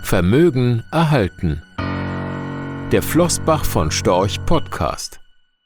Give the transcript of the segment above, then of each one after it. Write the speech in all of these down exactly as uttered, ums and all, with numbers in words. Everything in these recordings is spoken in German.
Vermögen erhalten. Der Flossbach von Storch Podcast.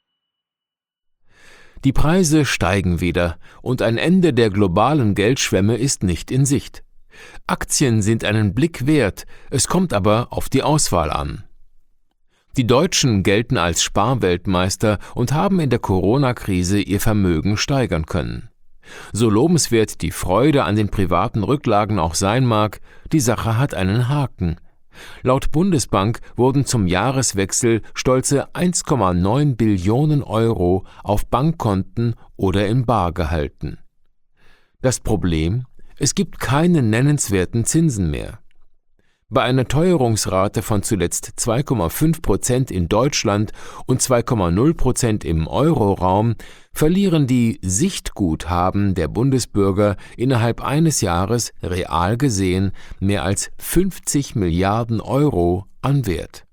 Die Preise steigen wieder und ein Ende der globalen Geldschwemme ist nicht in Sicht. Aktien sind einen Blick wert, es kommt aber auf die Auswahl an. Die Deutschen gelten als Sparweltmeister und haben in der Corona-Krise ihr Vermögen steigern können. So lobenswert die Freude an den privaten Rücklagen auch sein mag, die Sache hat einen Haken. Laut Bundesbank wurden zum Jahreswechsel stolze eins Komma neun Billionen Euro auf Bankkonten oder in Bar gehalten. Das Problem? Es gibt keine nennenswerten Zinsen mehr. Bei einer Teuerungsrate von zuletzt zwei Komma fünf Prozent in Deutschland und zwei Komma null Prozent im Euroraum verlieren die Sichtguthaben der Bundesbürger innerhalb eines Jahres real gesehen mehr als fünfzig Milliarden Euro an Wert.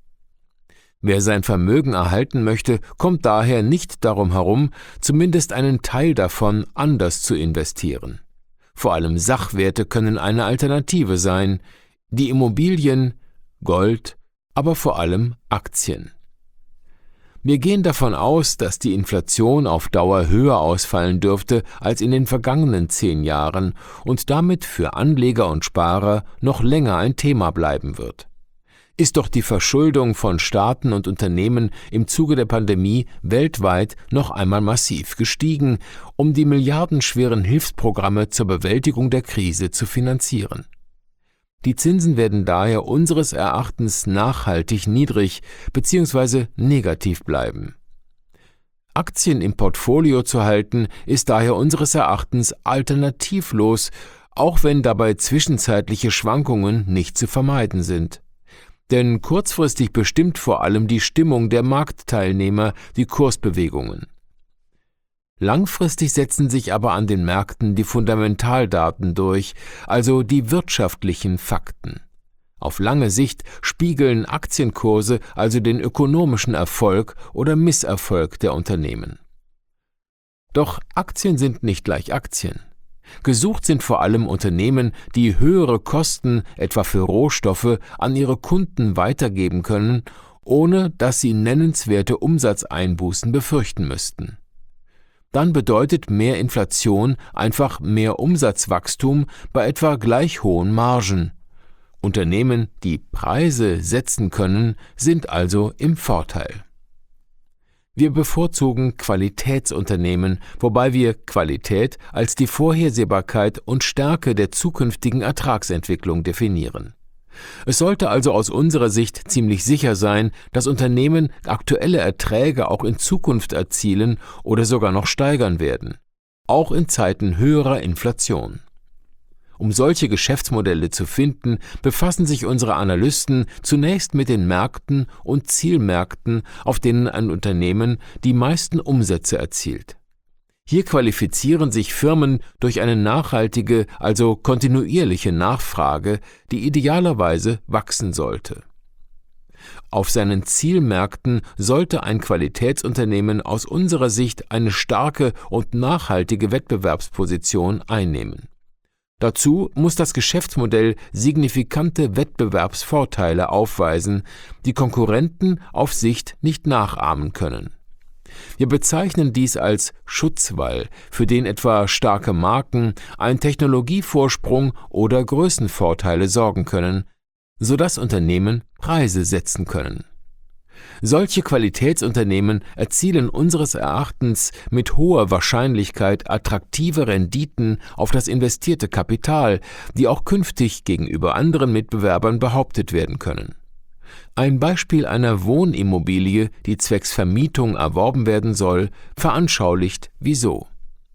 Wer sein Vermögen erhalten möchte, kommt daher nicht darum herum, zumindest einen Teil davon anders zu investieren. Vor allem Sachwerte können eine Alternative sein, die Immobilien, Gold, aber vor allem Aktien. Wir gehen davon aus, dass die Inflation auf Dauer höher ausfallen dürfte als in den vergangenen zehn Jahren und damit für Anleger und Sparer noch länger ein Thema bleiben wird. Ist doch die Verschuldung von Staaten und Unternehmen im Zuge der Pandemie weltweit noch einmal massiv gestiegen, um die milliardenschweren Hilfsprogramme zur Bewältigung der Krise zu finanzieren. Die Zinsen werden daher unseres Erachtens nachhaltig niedrig bzw. negativ bleiben. Aktien im Portfolio zu halten, ist daher unseres Erachtens alternativlos, auch wenn dabei zwischenzeitliche Schwankungen nicht zu vermeiden sind. Denn kurzfristig bestimmt vor allem die Stimmung der Marktteilnehmer die Kursbewegungen. Langfristig setzen sich aber an den Märkten die Fundamentaldaten durch, also die wirtschaftlichen Fakten. Auf lange Sicht spiegeln Aktienkurse also den ökonomischen Erfolg oder Misserfolg der Unternehmen. Doch Aktien sind nicht gleich Aktien. Gesucht sind vor allem Unternehmen, die höhere Kosten, etwa für Rohstoffe, an ihre Kunden weitergeben können, ohne dass sie nennenswerte Umsatzeinbußen befürchten müssten. Dann bedeutet mehr Inflation einfach mehr Umsatzwachstum bei etwa gleich hohen Margen. Unternehmen, die Preise setzen können, sind also im Vorteil. Wir bevorzugen Qualitätsunternehmen, wobei wir Qualität als die Vorhersehbarkeit und Stärke der zukünftigen Ertragsentwicklung definieren. Es sollte also aus unserer Sicht ziemlich sicher sein, dass Unternehmen aktuelle Erträge auch in Zukunft erzielen oder sogar noch steigern werden, auch in Zeiten höherer Inflation. Um solche Geschäftsmodelle zu finden, befassen sich unsere Analysten zunächst mit den Märkten und Zielmärkten, auf denen ein Unternehmen die meisten Umsätze erzielt. Hier qualifizieren sich Firmen durch eine nachhaltige, also kontinuierliche Nachfrage, die idealerweise wachsen sollte. Auf seinen Zielmärkten sollte ein Qualitätsunternehmen aus unserer Sicht eine starke und nachhaltige Wettbewerbsposition einnehmen. Dazu muss das Geschäftsmodell signifikante Wettbewerbsvorteile aufweisen, die Konkurrenten auf Sicht nicht nachahmen können. Wir bezeichnen dies als Schutzwall, für den etwa starke Marken, ein Technologievorsprung oder Größenvorteile sorgen können, sodass Unternehmen Preise setzen können. Solche Qualitätsunternehmen erzielen unseres Erachtens mit hoher Wahrscheinlichkeit attraktive Renditen auf das investierte Kapital, die auch künftig gegenüber anderen Mitbewerbern behauptet werden können. Ein Beispiel einer Wohnimmobilie, die zwecks Vermietung erworben werden soll, veranschaulicht wieso.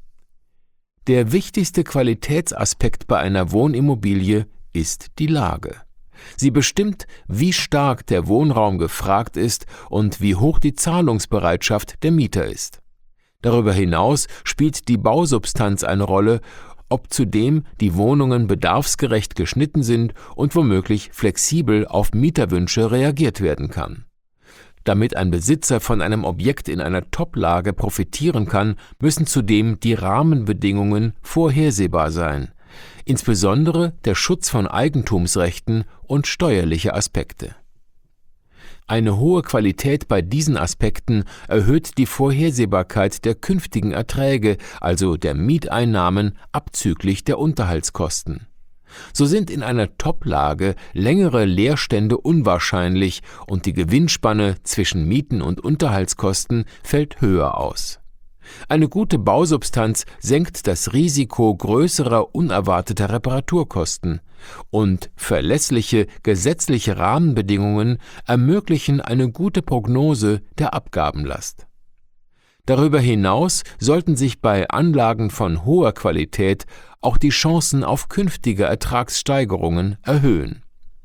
Der wichtigste Qualitätsaspekt bei einer Wohnimmobilie ist die Lage. Sie bestimmt, wie stark der Wohnraum gefragt ist und wie hoch die Zahlungsbereitschaft der Mieter ist. Darüber hinaus spielt die Bausubstanz eine Rolle, ob zudem die Wohnungen bedarfsgerecht geschnitten sind und womöglich flexibel auf Mieterwünsche reagiert werden kann. Damit ein Besitzer von einem Objekt in einer Top-Lage profitieren kann, müssen zudem die Rahmenbedingungen vorhersehbar sein. insbesondere der Schutz von Eigentumsrechten und steuerliche Aspekte. Eine hohe Qualität bei diesen Aspekten erhöht die Vorhersehbarkeit der künftigen Erträge, also der Mieteinnahmen abzüglich der Unterhaltskosten. So sind in einer Top-Lage längere Leerstände unwahrscheinlich und die Gewinnspanne zwischen Mieten und Unterhaltskosten fällt höher aus. Eine gute Bausubstanz senkt das Risiko größerer unerwarteter Reparaturkosten und verlässliche gesetzliche Rahmenbedingungen ermöglichen eine gute Prognose der Abgabenlast. Darüber hinaus sollten sich bei Anlagen von hoher Qualität auch die Chancen auf künftige Ertragssteigerungen erhöhen.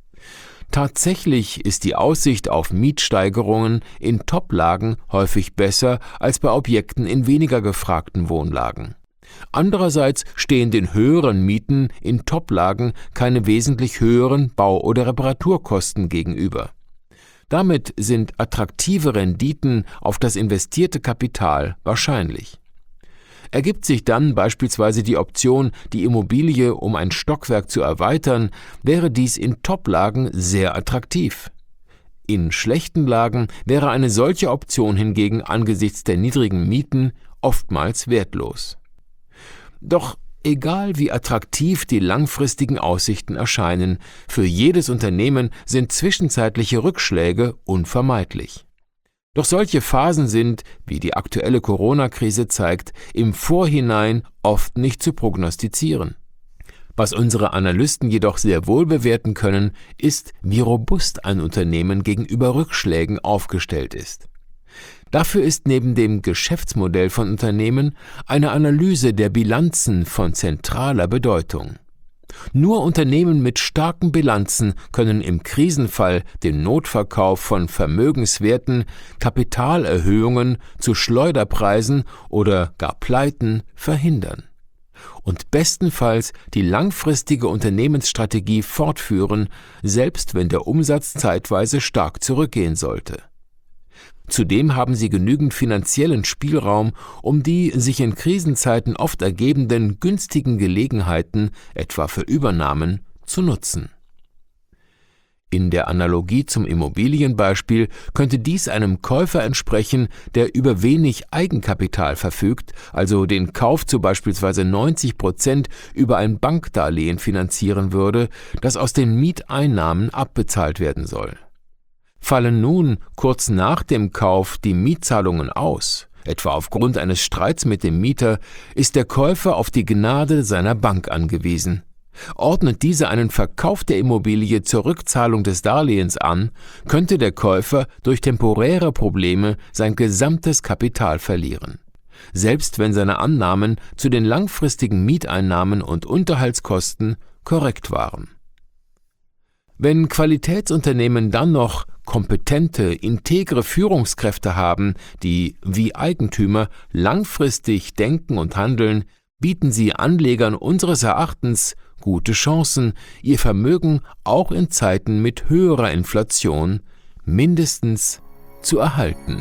Tatsächlich ist die Aussicht auf Mietsteigerungen in Top-Lagen häufig besser als bei Objekten in weniger gefragten Wohnlagen. Andererseits stehen den höheren Mieten in Top-Lagen keine wesentlich höheren Bau- oder Reparaturkosten gegenüber. Damit sind attraktive Renditen auf das investierte Kapital wahrscheinlich. Ergibt sich dann beispielsweise die Option, die Immobilie um ein Stockwerk zu erweitern, wäre dies in Top-Lagen sehr attraktiv. In schlechten Lagen wäre eine solche Option hingegen angesichts der niedrigen Mieten oftmals wertlos. Doch egal wie attraktiv die langfristigen Aussichten erscheinen, für jedes Unternehmen sind zwischenzeitliche Rückschläge unvermeidlich. Doch solche Phasen sind, wie die aktuelle Corona-Krise zeigt, im Vorhinein oft nicht zu prognostizieren. Was unsere Analysten jedoch sehr wohl bewerten können, ist, wie robust ein Unternehmen gegenüber Rückschlägen aufgestellt ist. Dafür ist neben dem Geschäftsmodell von Unternehmen eine Analyse der Bilanzen von zentraler Bedeutung. Nur Unternehmen mit starken Bilanzen können im Krisenfall den Notverkauf von Vermögenswerten, Kapitalerhöhungen zu Schleuderpreisen oder gar Pleiten verhindern und bestenfalls die langfristige Unternehmensstrategie fortführen, selbst wenn der Umsatz zeitweise stark zurückgehen sollte. Zudem haben sie genügend finanziellen Spielraum, um die sich in Krisenzeiten oft ergebenden günstigen Gelegenheiten, etwa für Übernahmen, zu nutzen. In der Analogie zum Immobilienbeispiel könnte dies einem Käufer entsprechen, der über wenig Eigenkapital verfügt, also den Kauf zu beispielsweise neunzig Prozent über ein Bankdarlehen finanzieren würde, das aus den Mieteinnahmen abbezahlt werden soll. Fallen nun kurz nach dem Kauf die Mietzahlungen aus, etwa aufgrund eines Streits mit dem Mieter, ist der Käufer auf die Gnade seiner Bank angewiesen. Ordnet diese einen Verkauf der Immobilie zur Rückzahlung des Darlehens an, könnte der Käufer durch temporäre Probleme sein gesamtes Kapital verlieren, selbst wenn seine Annahmen zu den langfristigen Mieteinnahmen und Unterhaltskosten korrekt waren. Wenn Qualitätsunternehmen dann noch kompetente, integre Führungskräfte haben, die wie Eigentümer langfristig denken und handeln, bieten sie Anlegern unseres Erachtens gute Chancen, ihr Vermögen auch in Zeiten mit höherer Inflation mindestens zu erhalten.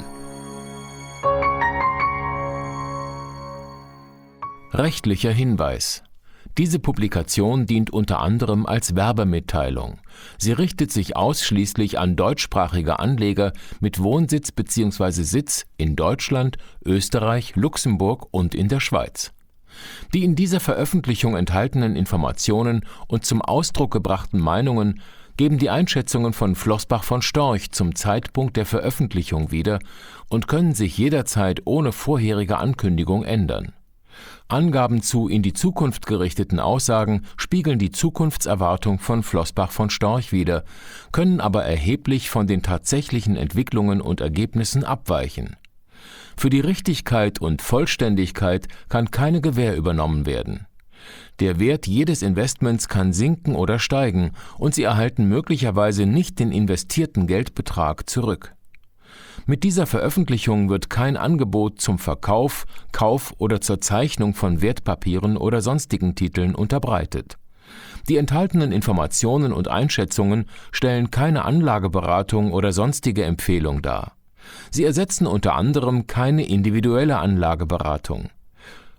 Rechtlicher Hinweis: Diese Publikation dient unter anderem als Werbemitteilung. Sie richtet sich ausschließlich an deutschsprachige Anleger mit Wohnsitz bzw. Sitz in Deutschland, Österreich, Luxemburg und in der Schweiz. Die in dieser Veröffentlichung enthaltenen Informationen und zum Ausdruck gebrachten Meinungen geben die Einschätzungen von Flossbach von Storch zum Zeitpunkt der Veröffentlichung wieder und können sich jederzeit ohne vorherige Ankündigung ändern. Angaben zu in die Zukunft gerichteten Aussagen spiegeln die Zukunftserwartung von Flossbach von Storch wider, können aber erheblich von den tatsächlichen Entwicklungen und Ergebnissen abweichen. Für die Richtigkeit und Vollständigkeit kann keine Gewähr übernommen werden. Der Wert jedes Investments kann sinken oder steigen und Sie erhalten möglicherweise nicht den investierten Geldbetrag zurück. Mit dieser Veröffentlichung wird kein Angebot zum Verkauf, Kauf oder zur Zeichnung von Wertpapieren oder sonstigen Titeln unterbreitet. Die enthaltenen Informationen und Einschätzungen stellen keine Anlageberatung oder sonstige Empfehlung dar. Sie ersetzen unter anderem keine individuelle Anlageberatung.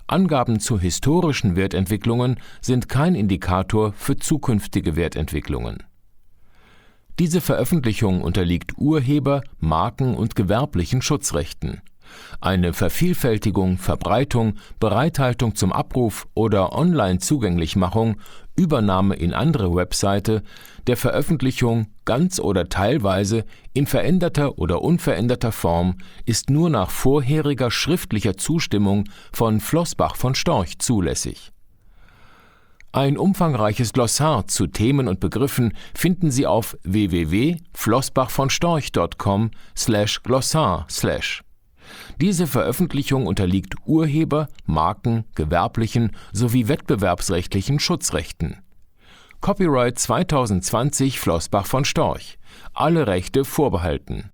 Angaben zu historischen Wertentwicklungen sind kein Indikator für zukünftige Wertentwicklungen. Diese Veröffentlichung unterliegt Urheber-, Marken- und gewerblichen Schutzrechten. Eine Vervielfältigung, Verbreitung, Bereithaltung zum Abruf oder Online-Zugänglichmachung, Übernahme in andere Webseite, der Veröffentlichung ganz oder teilweise in veränderter oder unveränderter Form ist nur nach vorheriger schriftlicher Zustimmung von Floßbach von Storch zulässig. Ein umfangreiches Glossar zu Themen und Begriffen finden Sie auf w w w punkt floßbach von storch punkt com slash glossar slash. Diese Veröffentlichung unterliegt Urheber-, Marken-, gewerblichen sowie wettbewerbsrechtlichen Schutzrechten. Copyright zwanzig zwanzig Floßbach von Storch. Alle Rechte vorbehalten.